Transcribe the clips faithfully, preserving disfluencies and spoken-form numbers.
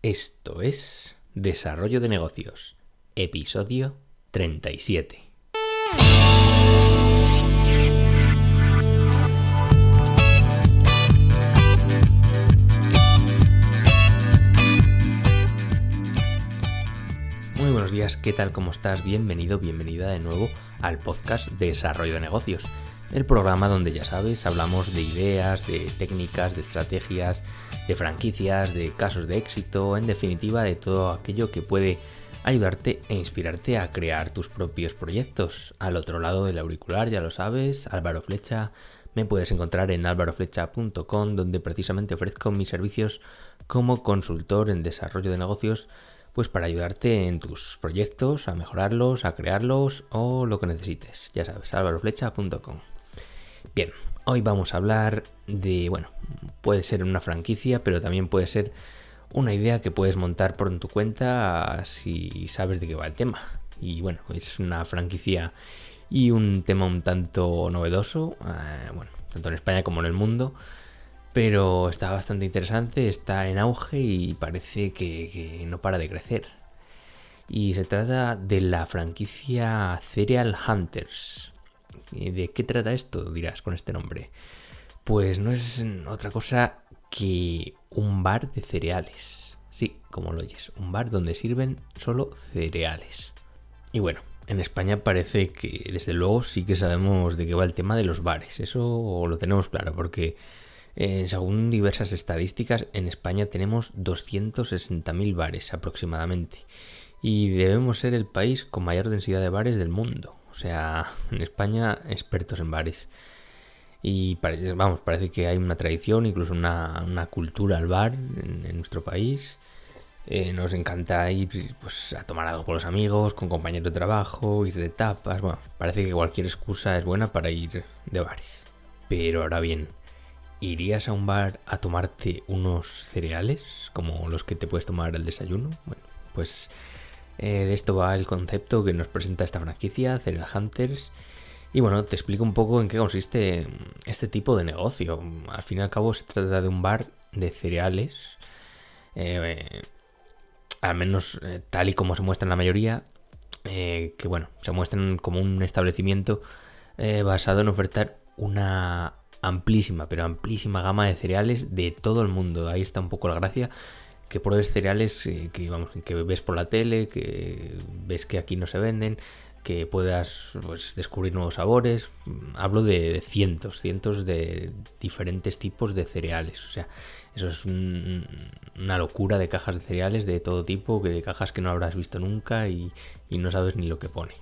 Esto es Desarrollo de Negocios, episodio treinta y siete. Muy buenos días, ¿qué tal? ¿Cómo estás? Bienvenido, bienvenida de nuevo al podcast Desarrollo de Negocios, el programa donde, ya sabes, hablamos de ideas, de técnicas, de estrategias, de franquicias, de casos de éxito, en definitiva de todo aquello que puede ayudarte e inspirarte a crear tus propios proyectos. Al otro lado del auricular, ya lo sabes, Álvaro Flecha. Me puedes encontrar en álvaro flecha punto com, donde precisamente ofrezco mis servicios como consultor en desarrollo de negocios, pues para ayudarte en tus proyectos, a mejorarlos, a crearlos o lo que necesites. Ya sabes, álvaro flecha punto com. Bien, hoy vamos a hablar de, bueno, puede ser una franquicia, pero también puede ser una idea que puedes montar por tu cuenta si sabes de qué va el tema. Y bueno, es una franquicia y un tema un tanto novedoso, eh, bueno, tanto en España como en el mundo, pero está bastante interesante, está en auge y parece que, que no para de crecer. Y se trata de la franquicia Cereal Hunters. ¿De qué trata esto? Dirás con este nombre. Pues no es otra cosa que un bar de cereales. Sí, como lo oyes, un bar donde sirven solo cereales. Y bueno, en España parece que desde luego sí que sabemos de qué va el tema de los bares. Eso lo tenemos claro porque eh, según diversas estadísticas en España tenemos doscientos sesenta mil bares aproximadamente. Y debemos ser el país con mayor densidad de bares del mundo. O sea, en España, expertos en bares. Y parece, vamos, parece que hay una tradición, incluso una, una cultura al bar en, en nuestro país. Eh, nos encanta ir pues, a tomar algo con los amigos, con compañeros de trabajo, ir de tapas. Bueno, parece que cualquier excusa es buena para ir de bares. Pero ahora bien, ¿irías a un bar a tomarte unos cereales como los que te puedes tomar al desayuno? Bueno, pues Eh, de esto va el concepto que nos presenta esta franquicia, Cereal Hunters. Y bueno, te explico un poco en qué consiste este tipo de negocio. Al fin y al cabo se trata de un bar de cereales, eh, eh, al menos eh, tal y como se muestra en la mayoría, eh, que bueno, se muestran como un establecimiento eh, basado en ofertar una amplísima, pero amplísima gama de cereales de todo el mundo. Ahí está un poco la gracia. Que pruebes cereales eh, que, vamos, que ves por la tele, que ves que aquí no se venden, que puedas pues, descubrir nuevos sabores. Hablo de cientos, cientos de diferentes tipos de cereales. O sea, eso es un, una locura de cajas de cereales de todo tipo, que de cajas que no habrás visto nunca y, y no sabes ni lo que pone.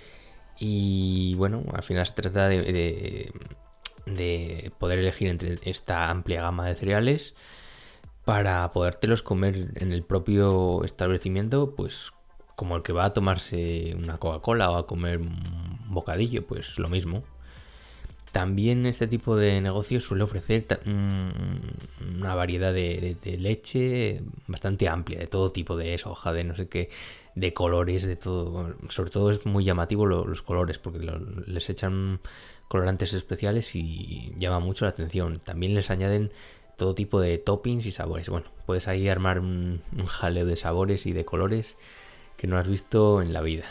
Y bueno, al final se trata de, de, de poder elegir entre esta amplia gama de cereales para podértelos comer en el propio establecimiento, pues como el que va a tomarse una Coca-Cola o a comer un bocadillo, pues lo mismo. También este tipo de negocio suele ofrecer una variedad de, de, de leche bastante amplia, de todo tipo, de soja, de no sé qué, de colores, de todo. Sobre todo es muy llamativo lo, los colores, porque lo, les echan colorantes especiales y llama mucho la atención. También les añaden todo tipo de toppings y sabores. Bueno, puedes ahí armar un, un jaleo de sabores y de colores que no has visto en la vida.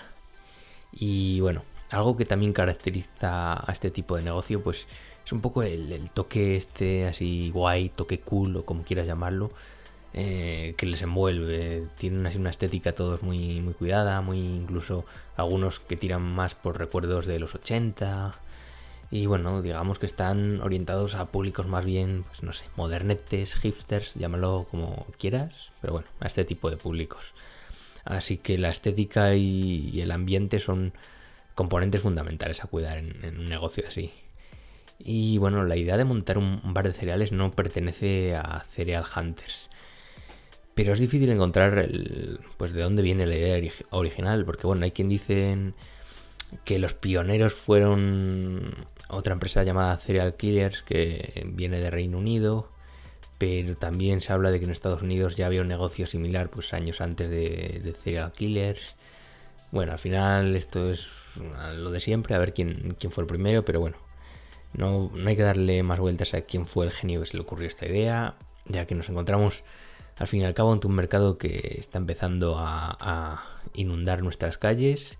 Y bueno, algo que también caracteriza a este tipo de negocio, pues es un poco el, el toque este así guay, toque cool o como quieras llamarlo, eh, que les envuelve. Tienen así una estética todos muy, muy cuidada, muy incluso algunos que tiran más por recuerdos de los ochenta. Y bueno, digamos que están orientados a públicos más bien, pues no sé, modernetes, hipsters, llámalo como quieras, pero bueno, a este tipo de públicos. Así que la estética y, y el ambiente son componentes fundamentales a cuidar en, en un negocio así. Y bueno, la idea de montar un, un bar de cereales no pertenece a Cereal Hunters. Pero es difícil encontrar el, pues de dónde viene la idea original, porque bueno, hay quien dice que los pioneros fueron otra empresa llamada Cereal Killers, que viene de Reino Unido, pero también se habla de que en Estados Unidos ya había un negocio similar pues años antes de, de Cereal Killers. Bueno, al final esto es lo de siempre, a ver quién, quién fue el primero, pero bueno, no, no hay que darle más vueltas a quién fue el genio que se le ocurrió esta idea, ya que nos encontramos Al fin y al cabo, ante un mercado que está empezando a, a inundar nuestras calles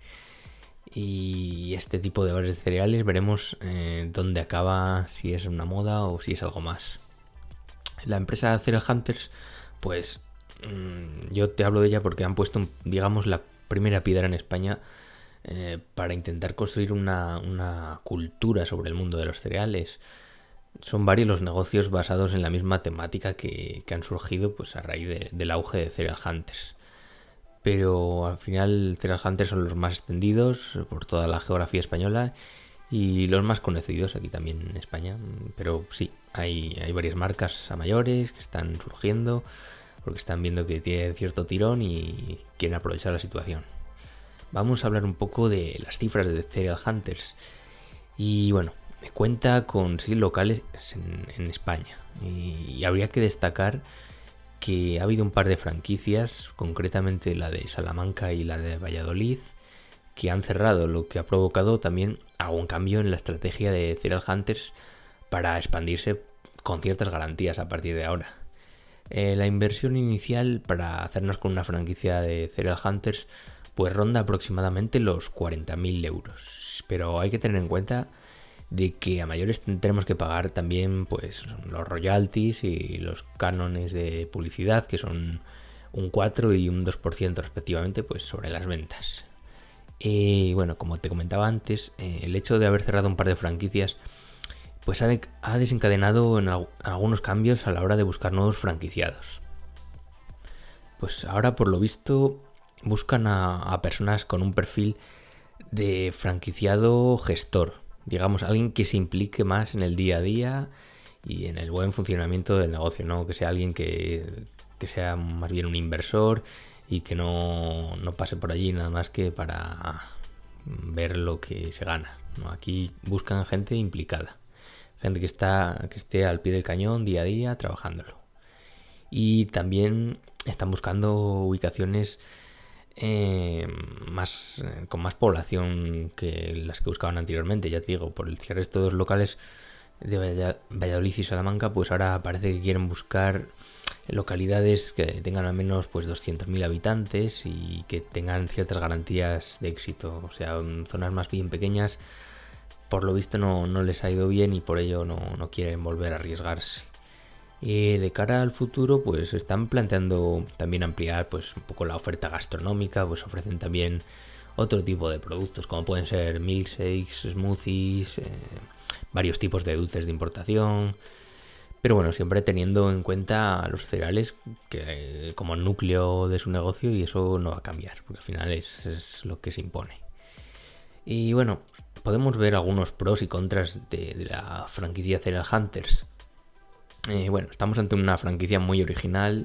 y este tipo de bares de cereales, veremos eh, dónde acaba, si es una moda o si es algo más. La empresa Cereal Hunters, pues mmm, yo te hablo de ella porque han puesto, digamos, la primera piedra en España eh, para intentar construir una, una cultura sobre el mundo de los cereales. Son varios los negocios basados en la misma temática que, que han surgido pues, a raíz de, del auge de Cereal Hunters. Pero al final Cereal Hunters son los más extendidos por toda la geografía española y los más conocidos aquí también en España. Pero sí, hay, hay varias marcas a mayores que están surgiendo porque están viendo que tiene cierto tirón y quieren aprovechar la situación. Vamos a hablar un poco de las cifras de Cereal Hunters. Y bueno, cuenta con seis locales en, en España y, y habría que destacar que ha habido un par de franquicias, concretamente la de Salamanca y la de Valladolid, que han cerrado, lo que ha provocado también algún cambio en la estrategia de Cereal Hunters para expandirse con ciertas garantías a partir de ahora. Eh, la inversión inicial para hacernos con una franquicia de Cereal Hunters pues ronda aproximadamente los cuarenta mil euros, pero hay que tener en cuenta de que a mayores tenemos que pagar también pues los royalties y los cánones de publicidad, que son un cuatro y un dos por ciento respectivamente, pues sobre las ventas. Y bueno, como te comentaba antes, eh, el hecho de haber cerrado un par de franquicias pues ha, de, ha desencadenado en al, algunos cambios a la hora de buscar nuevos franquiciados. Pues ahora, por lo visto, buscan a, a personas con un perfil de franquiciado gestor, digamos, alguien que se implique más en el día a día y en el buen funcionamiento del negocio, no que sea alguien que, que sea más bien un inversor y que no, no pase por allí nada más que para ver lo que se gana, ¿no? Aquí buscan gente implicada, gente que está que esté al pie del cañón día a día trabajándolo. Y también están buscando ubicaciones Eh, más eh, con más población que las que buscaban anteriormente. Ya te digo, por el cierre de estos dos locales de Valladolid y Salamanca, pues ahora parece que quieren buscar localidades que tengan al menos pues doscientos mil habitantes y que tengan ciertas garantías de éxito. O sea, en zonas más bien pequeñas, por lo visto no, no les ha ido bien y por ello no, no quieren volver a arriesgarse. Y de cara al futuro, pues están planteando también ampliar pues un poco la oferta gastronómica, pues ofrecen también otro tipo de productos como pueden ser milkshakes, smoothies, eh, varios tipos de dulces de importación, pero bueno, siempre teniendo en cuenta a los cereales que, eh, como núcleo de su negocio, y eso no va a cambiar, porque al final es, es lo que se impone. Y bueno, podemos ver algunos pros y contras de, de la franquicia Cereal Hunters. Eh, bueno, estamos ante una franquicia muy original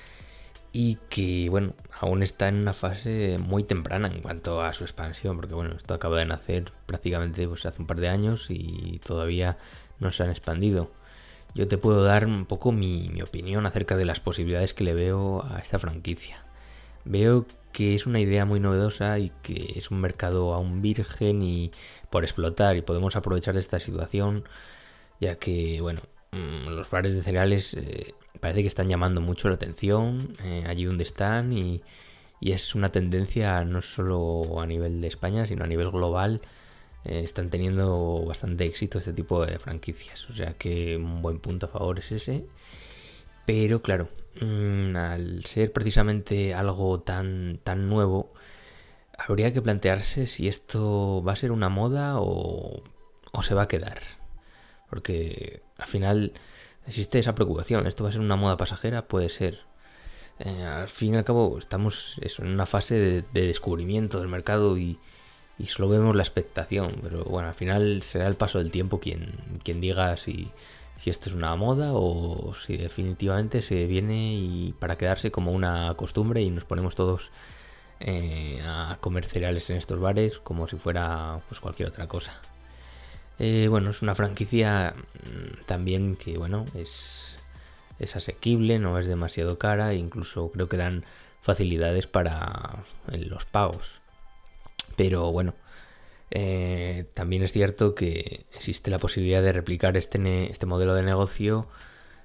y que, bueno, aún está en una fase muy temprana en cuanto a su expansión, porque, bueno, esto acaba de nacer prácticamente pues, hace un par de años y todavía no se han expandido. Yo te puedo dar un poco mi, mi opinión acerca de las posibilidades que le veo a esta franquicia. Veo que es una idea muy novedosa y que es un mercado aún virgen y por explotar, y podemos aprovechar esta situación, ya que, bueno, los bares de cereales eh, parece que están llamando mucho la atención eh, allí donde están y, y es una tendencia no solo a nivel de España sino a nivel global. Eh, están teniendo bastante éxito este tipo de franquicias, o sea que un buen punto a favor es ese. Pero claro, mmm, al ser precisamente algo tan, tan nuevo, habría que plantearse si esto va a ser una moda o, o se va a quedar. Porque al final existe esa preocupación. ¿Esto va a ser una moda pasajera? Puede ser. Eh, al fin y al cabo estamos eso, en una fase de, de descubrimiento del mercado y, y solo vemos la expectación. Pero bueno, al final será el paso del tiempo quien, quien diga si, si esto es una moda o si definitivamente se viene y para quedarse como una costumbre y nos ponemos todos eh, a comer cereales en estos bares como si fuera pues cualquier otra cosa. Eh, bueno, es una franquicia también que, bueno, es, es asequible, no es demasiado cara, e incluso creo que dan facilidades para los pagos. Pero bueno, eh, también es cierto que existe la posibilidad de replicar este, ne- este modelo de negocio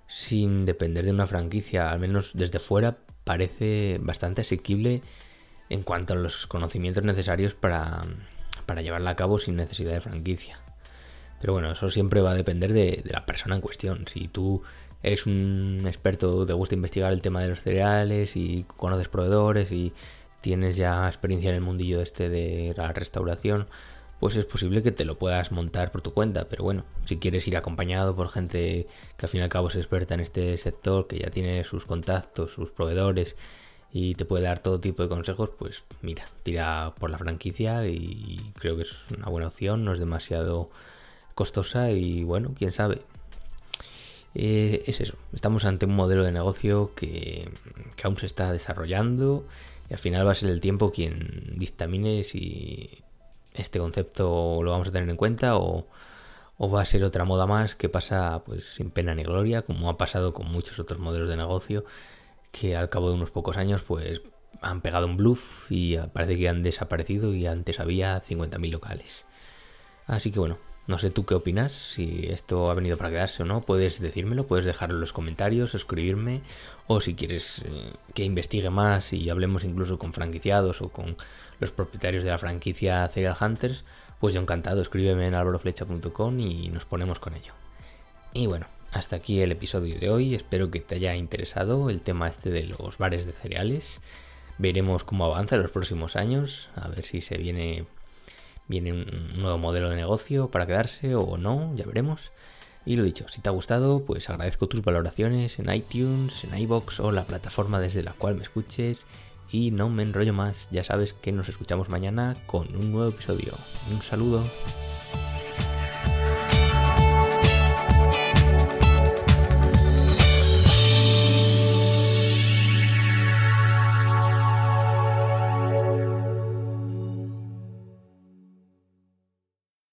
sin depender de una franquicia, al menos desde fuera, parece bastante asequible en cuanto a los conocimientos necesarios para, para llevarla a cabo sin necesidad de franquicia. Pero bueno, eso siempre va a depender de, de la persona en cuestión. Si tú eres un experto, te gusta investigar el tema de los cereales y conoces proveedores y tienes ya experiencia en el mundillo este de la restauración, pues es posible que te lo puedas montar por tu cuenta. Pero bueno, si quieres ir acompañado por gente que al fin y al cabo es experta en este sector, que ya tiene sus contactos, sus proveedores y te puede dar todo tipo de consejos, pues mira, tira por la franquicia y creo que es una buena opción, no es demasiado costosa y bueno, quién sabe. Eh, es eso, estamos ante un modelo de negocio que, que aún se está desarrollando y al final va a ser el tiempo quien dictamine si este concepto lo vamos a tener en cuenta o, o va a ser otra moda más que pasa pues sin pena ni gloria, como ha pasado con muchos otros modelos de negocio que al cabo de unos pocos años pues han pegado un bluff y parece que han desaparecido y antes había cincuenta mil locales. Así que bueno, no sé tú qué opinas, si esto ha venido para quedarse o no, puedes decírmelo, puedes dejarlo en los comentarios, escribirme, o si quieres eh, que investigue más y hablemos incluso con franquiciados o con los propietarios de la franquicia Cereal Hunters, pues yo encantado, escríbeme en alvaro flecha punto com y nos ponemos con ello. Y bueno, hasta aquí el episodio de hoy, espero que te haya interesado el tema este de los bares de cereales, veremos cómo avanza en los próximos años, a ver si se viene... Viene un nuevo modelo de negocio para quedarse o no, ya veremos. Y lo dicho, si te ha gustado, pues agradezco tus valoraciones en iTunes, en iVoox o la plataforma desde la cual me escuches. Y no me enrollo más, ya sabes que nos escuchamos mañana con un nuevo episodio. Un saludo.